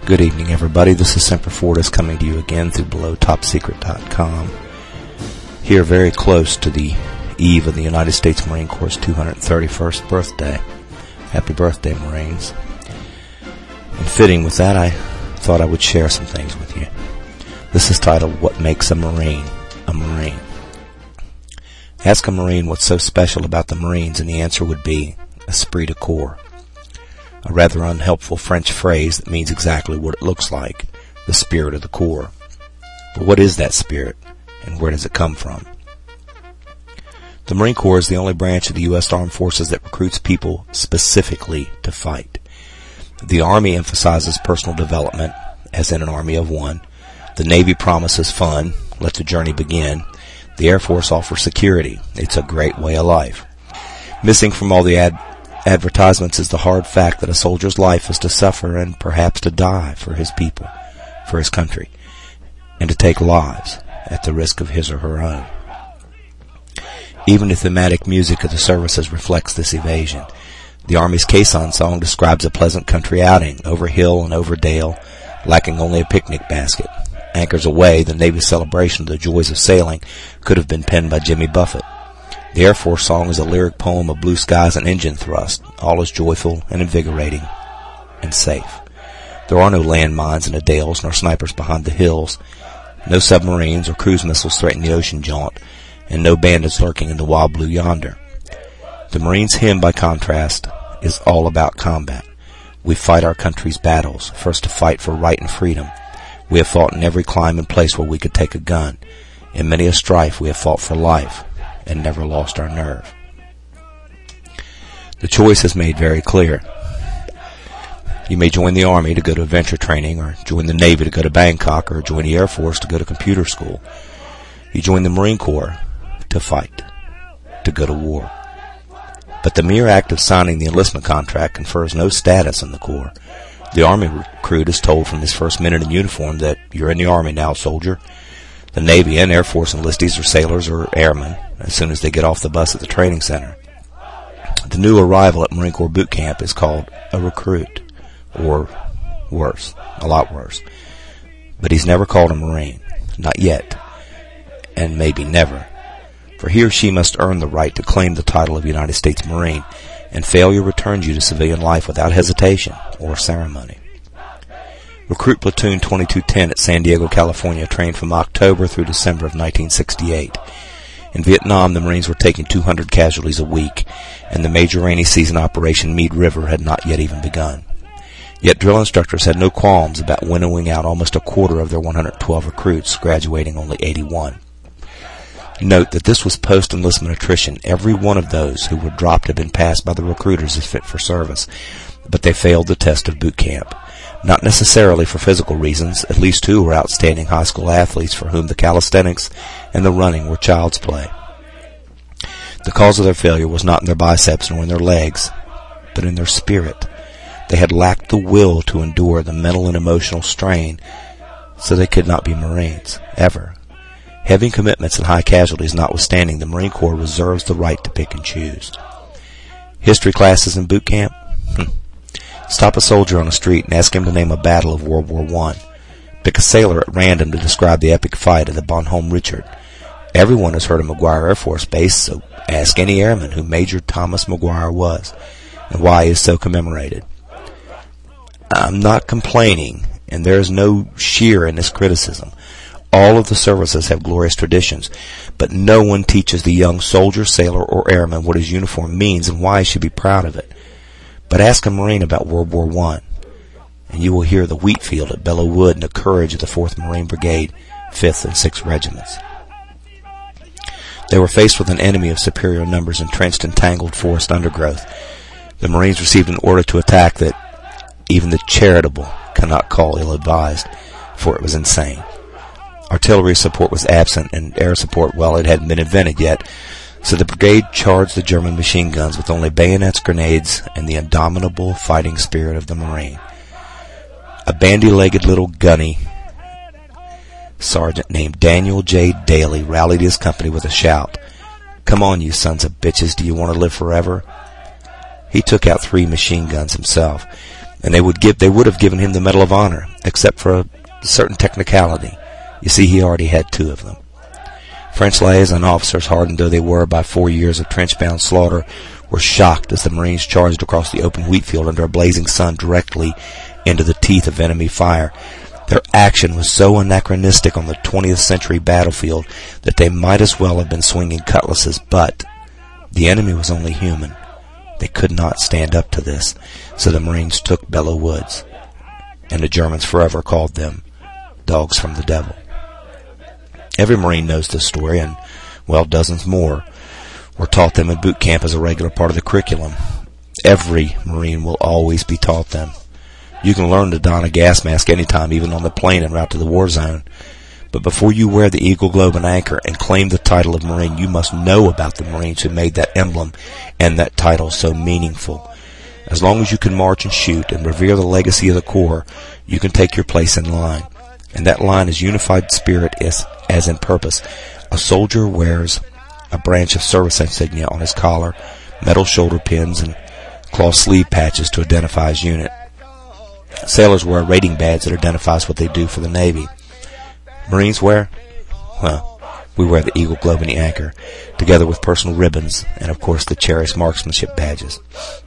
Good evening, everybody. This is Semper Fortis coming to you again through BelowTopSecret.com. Here, very close to the eve of the United States Marine Corps' 231st birthday. Happy birthday, Marines. And fitting with that, I thought I would share some things with you. This is titled, What Makes a Marine a Marine? Ask a Marine what's so special about the Marines, and the answer would be esprit de corps. A rather unhelpful French phrase that means exactly what it looks like, the spirit of the Corps. But what is that spirit, and where does it come from? The Marine Corps is the only branch of the U.S. Armed Forces that recruits people specifically to fight. The Army emphasizes personal development, as in an army of one. The Navy promises fun, let the journey begin. The Air Force offers security. It's a great way of life. Missing from all the advertisements is the hard fact that a soldier's life is to suffer and perhaps to die for his people, for his country, and to take lives at the risk of his or her own. Even the thematic music of the services reflects this evasion. The Army's caisson song describes a pleasant country outing, over hill and over dale, lacking only a picnic basket. Anchors Aweigh, the Navy's celebration of the joys of sailing, could have been penned by Jimmy Buffett. The Air Force song is a lyric poem of blue skies and engine thrust. All is joyful and invigorating and safe. There are no landmines in the dales, nor snipers behind the hills. No submarines or cruise missiles threaten the ocean jaunt, and no bandits lurking in the wild blue yonder. The Marines' hymn, by contrast, is all about combat. We fight our country's battles, first to fight for right and freedom. We have fought in every clime and place where we could take a gun. In many a strife we have fought for life, and never lost our nerve. The choice is made very clear. You may join the Army to go to adventure training, or join the Navy to go to Bangkok, or join the Air Force to go to computer school. You join the Marine Corps to fight, to go to war. But the mere act of signing the enlistment contract confers no status in the Corps. The Army recruit is told from his first minute in uniform that you're in the Army now, soldier. The Navy and Air Force enlistees are sailors or airmen as soon as they get off the bus at the training center. The new arrival at Marine Corps boot camp is called a recruit, or worse, a lot worse. But he's never called a Marine, not yet, and maybe never. For he or she must earn the right to claim the title of United States Marine, and failure returns you to civilian life without hesitation or ceremony. Recruit Platoon 2210 at San Diego, California, trained from October through December of 1968. In Vietnam, the Marines were taking 200 casualties a week, and the major rainy season Operation Mead River had not yet even begun. Yet drill instructors had no qualms about winnowing out almost a quarter of their 112 recruits, graduating only 81. Note that this was post-enlistment attrition. Every one of those who were dropped had been passed by the recruiters as fit for service, but they failed the test of boot camp. Not necessarily for physical reasons. At least two were outstanding high school athletes for whom the calisthenics and the running were child's play. The cause of their failure was not in their biceps nor in their legs, but in their spirit. They had lacked the will to endure the mental and emotional strain, so they could not be Marines, ever. Heavy commitments and high casualties notwithstanding, the Marine Corps reserves the right to pick and choose. History classes in boot camp? Stop a soldier on the street and ask him to name a battle of World War I. Pick a sailor at random to describe the epic fight of the Bonhomme Richard. Everyone has heard of McGuire Air Force Base, so ask any airman who Major Thomas McGuire was and why he is so commemorated. I'm not complaining, and there is no sheer in this criticism. All of the services have glorious traditions, but no one teaches the young soldier, sailor, or airman what his uniform means and why he should be proud of it. But ask a Marine about World War I, and you will hear the wheat field at Belleau Wood and the courage of the 4th Marine Brigade, 5th and 6th Regiments. They were faced with an enemy of superior numbers entrenched in tangled forest undergrowth. The Marines received an order to attack that even the charitable cannot call ill-advised, for it was insane. Artillery support was absent, and air support, well, it hadn't been invented yet, so the brigade charged the German machine guns with only bayonets, grenades, and the indomitable fighting spirit of the Marine. A bandy-legged little gunny sergeant named Daniel J. Daly rallied his company with a shout. "Come on, you sons of bitches, do you want to live forever?" He took out 3 machine guns himself. And they would have given him the Medal of Honor, except for a certain technicality. You see, he already had 2 of them. French liaison officers, hardened though they were by 4 years of trench-bound slaughter, were shocked as the Marines charged across the open wheat field under a blazing sun directly into the teeth of enemy fire. Their action was so anachronistic on the 20th century battlefield that they might as well have been swinging cutlasses, but the enemy was only human. They could not stand up to this, so the Marines took Belleau Woods, and the Germans forever called them dogs from the devil. Every Marine knows this story, and, well, dozens more were taught them in boot camp as a regular part of the curriculum. Every Marine will always be taught them. You can learn to don a gas mask anytime, even on the plane en route to the war zone. But before you wear the Eagle, Globe, and Anchor and claim the title of Marine, you must know about the Marines who made that emblem and that title so meaningful. As long as you can march and shoot and revere the legacy of the Corps, you can take your place in line. And that line is unified spirit as in purpose. A soldier wears a branch of service insignia on his collar, metal shoulder pins, and cloth sleeve patches to identify his unit. Sailors wear a rating badge that identifies what they do for the Navy. Marines wear? Well, we wear the Eagle, Globe, and the Anchor, together with personal ribbons and, of course, the cherished marksmanship badges.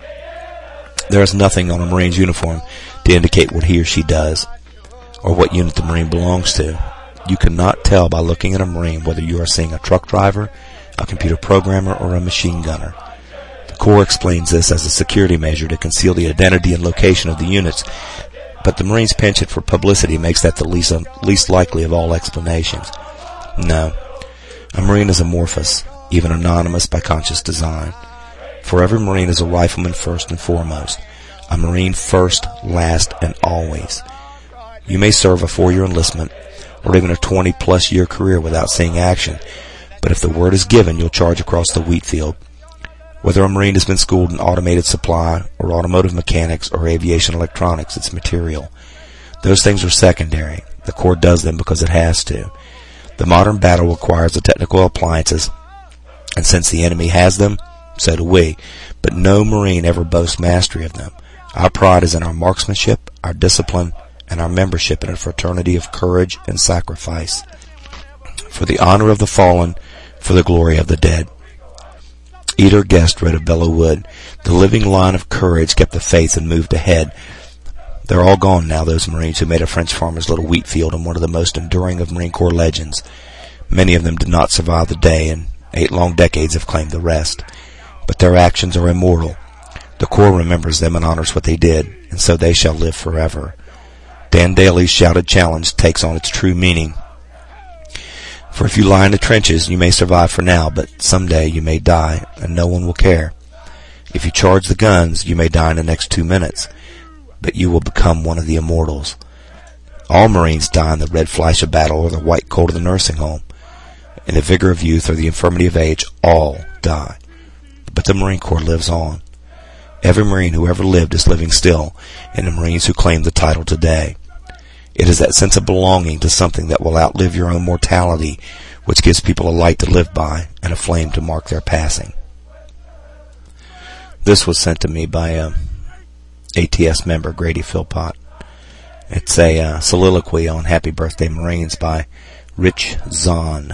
There is nothing on a Marine's uniform to indicate what he or she does, or what unit the Marine belongs to. You cannot tell by looking at a Marine whether you are seeing a truck driver, a computer programmer, or a machine gunner. The Corps explains this as a security measure to conceal the identity and location of the units, but the Marines' penchant for publicity makes that the least likely of all explanations. No, a Marine is amorphous, even anonymous by conscious design. For every Marine is a rifleman first and foremost, a Marine first, last, and always. You may serve a 4-year enlistment, or even a 20-plus year career without seeing action, but if the word is given, you'll charge across the wheat field. Whether a Marine has been schooled in automated supply, or automotive mechanics, or aviation electronics, it's material. Those things are secondary. The Corps does them because it has to. The modern battle requires the technical appliances, and since the enemy has them, so do we, but no Marine ever boasts mastery of them. Our pride is in our marksmanship, our discipline, and our membership in a fraternity of courage and sacrifice. For the honor of the fallen, for the glory of the dead. Eder Guest wrote of Belleau Wood, the living line of courage kept the faith and moved ahead. They're all gone now, those Marines who made a French farmer's little wheat field and one of the most enduring of Marine Corps legends. Many of them did not survive the day, and 8 long decades have claimed the rest. But their actions are immortal. The Corps remembers them and honors what they did, and so they shall live forever. Dan Daly's shouted challenge takes on its true meaning. For if you lie in the trenches, you may survive for now, but someday you may die, and no one will care. If you charge the guns, you may die in the next 2 minutes, but you will become one of the immortals. All Marines die in the red flash of battle or the white cold of the nursing home. In the vigor of youth or the infirmity of age, all die. But the Marine Corps lives on. Every Marine who ever lived is living still, and the Marines who claim the title today. It is that sense of belonging to something that will outlive your own mortality which gives people a light to live by and a flame to mark their passing. This was sent to me by a ATS member, Grady Philpott. It's a soliloquy on Happy Birthday Marines by Rich Zahn.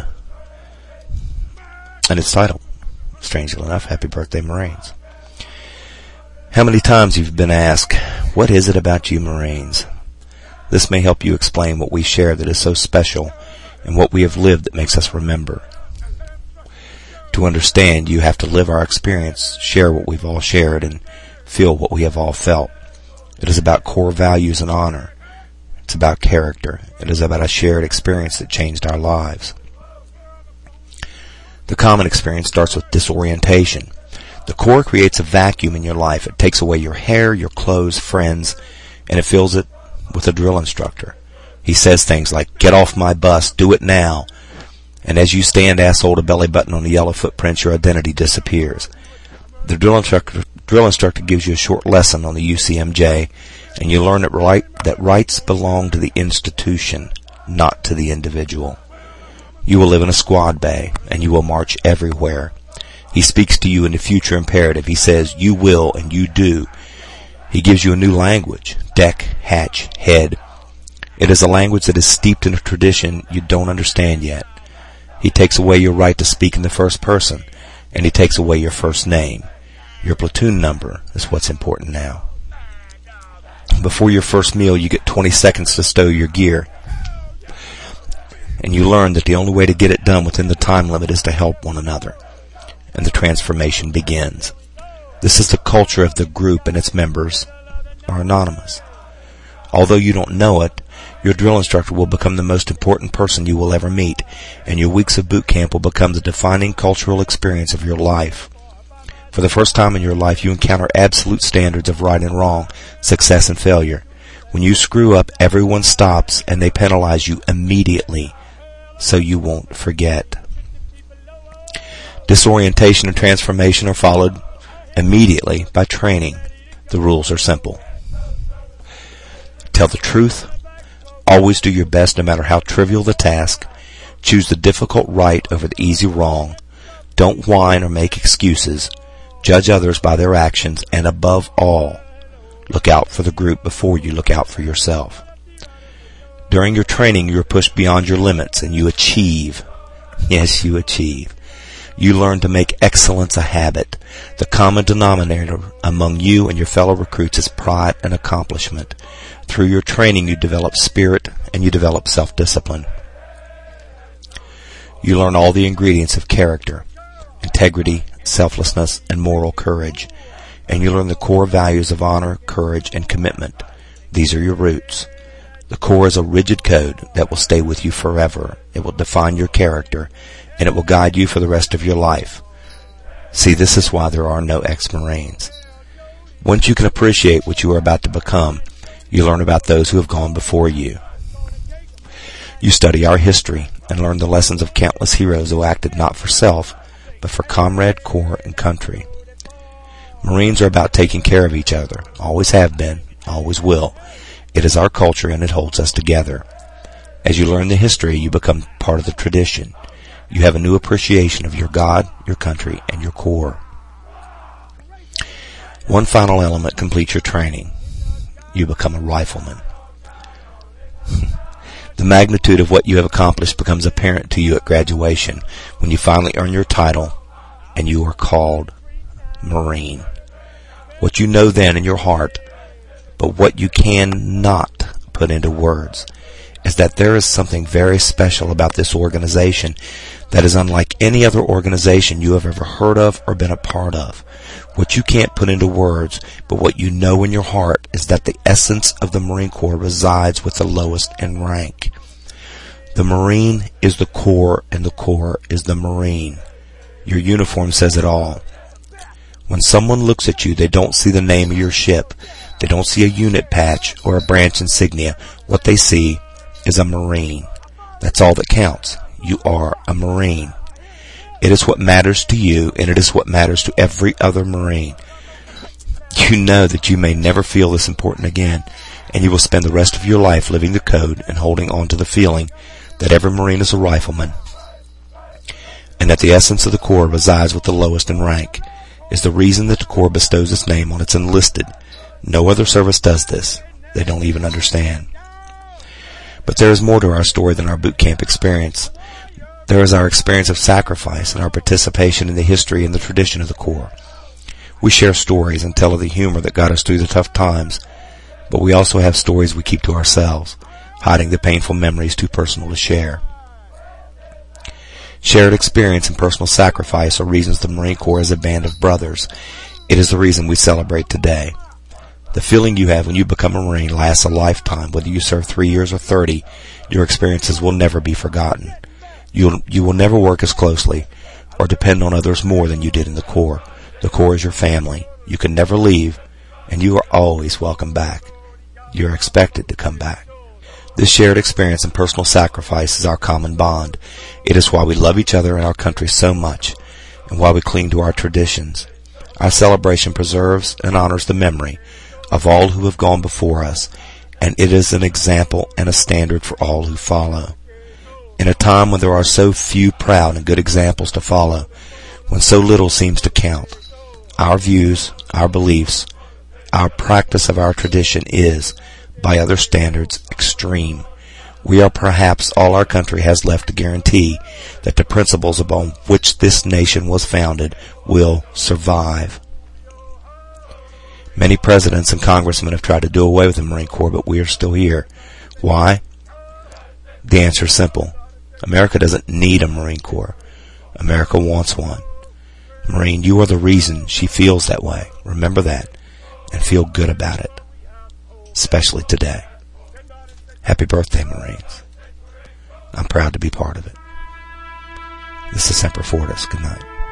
And it's titled, strangely enough, Happy Birthday Marines. How many times you've been asked, what is it about you Marines? This may help you explain what we share that is so special and what we have lived that makes us remember. To understand, you have to live our experience, share what we've all shared, and feel what we have all felt. It is about core values and honor. It's about character. It is about a shared experience that changed our lives. The common experience starts with disorientation. The Corps creates a vacuum in your life. It takes away your hair, your clothes, friends, and it fills it with a drill instructor. He says things like, get off my bus, do it now. And as you stand asshole to belly button on the yellow footprints, your identity disappears. The drill instructor gives you a short lesson on the UCMJ, and you learn that rights belong to the institution, not to the individual. You will live in a squad bay, and you will march everywhere. He speaks to you in the future imperative. He says, you will and you do. He gives you a new language, deck, hatch, head. It is a language that is steeped in a tradition you don't understand yet. He takes away your right to speak in the first person, and he takes away your first name. Your platoon number is what's important now. Before your first meal, you get 20 seconds to stow your gear. And you learn that the only way to get it done within the time limit is to help one another. And the transformation begins. This is the culture of the group, and its members are anonymous. Although you don't know it, your drill instructor will become the most important person you will ever meet, and your weeks of boot camp will become the defining cultural experience of your life. For the first time in your life, you encounter absolute standards of right and wrong, success and failure. When you screw up, everyone stops and they penalize you immediately, so you won't forget. Disorientation and transformation are followed immediately by training. The rules are simple. Tell the truth. Always do your best no matter how trivial the task. Choose the difficult right over the easy wrong. Don't whine or make excuses. Judge others by their actions, and above all, look out for the group before you look out for yourself. During your training, you are pushed beyond your limits, and you achieve. Yes, you achieve. You learn to make excellence a habit. The common denominator among you and your fellow recruits is pride and accomplishment. Through your training, you develop spirit and you develop self-discipline. You learn all the ingredients of character, integrity, selflessness, and moral courage. And you learn the core values of honor, courage, and commitment. These are your roots. The core is a rigid code that will stay with you forever. It will define your character, and it will guide you for the rest of your life. See, this is why there are no ex-Marines. Once you can appreciate what you are about to become, you learn about those who have gone before you. You study our history and learn the lessons of countless heroes who acted not for self, but for comrade, corps, and country. Marines are about taking care of each other. Always have been, always will. It is our culture, and it holds us together. As you learn the history, you become part of the tradition. You have a new appreciation of your God, your country, and your corps. One final element completes your training. You become a rifleman. The magnitude of what you have accomplished becomes apparent to you at graduation when you finally earn your title and you are called Marine. What you know then in your heart, but what you cannot put into words, is that there is something very special about this organization that is unlike any other organization you have ever heard of or been a part of. What you can't put into words, but what you know in your heart, is that the essence of the Marine Corps resides with the lowest in rank. The Marine is the Corps, and the Corps is the Marine. Your uniform says it all. When someone looks at you, they don't see the name of your ship. They don't see a unit patch or a branch insignia. What they see is a Marine. That's all that counts. You are a Marine. It is what matters to you, and it is what matters to every other Marine. You know that you may never feel this important again, and you will spend the rest of your life living the code and holding on to the feeling that every Marine is a rifleman, and that the essence of the Corps resides with the lowest in rank, is the reason that the Corps bestows its name on its enlisted. No other service does this. They don't even understand. But there is more to our story than our boot camp experience. There is our experience of sacrifice and our participation in the history and the tradition of the Corps. We share stories and tell of the humor that got us through the tough times, but we also have stories we keep to ourselves, hiding the painful memories too personal to share. Shared experience and personal sacrifice are reasons the Marine Corps is a band of brothers. It is the reason we celebrate today. The feeling you have when you become a Marine lasts a lifetime. Whether you serve 3 years or 30, your experiences will never be forgotten. You will never work as closely or depend on others more than you did in the Corps. The Corps is your family. You can never leave, and you are always welcome back. You are expected to come back. This shared experience and personal sacrifice is our common bond. It is why we love each other and our country so much, and why we cling to our traditions. Our celebration preserves and honors the memory of all who have gone before us, and it is an example and a standard for all who follow. In a time when there are so few proud and good examples to follow, when so little seems to count, our views, our beliefs, Our practice of our tradition is, by other standards, extreme. We are perhaps all our country has left to guarantee that the principles upon which this nation was founded will survive. Many presidents and congressmen have tried to do away with the Marine Corps, but we are still here. Why? The answer is simple. America doesn't need a Marine Corps. America wants one. Marine, you are the reason she feels that way. Remember that, and feel good about it, especially today. Happy birthday, Marines. I'm proud to be part of it. This is Semper Fortis. Good night.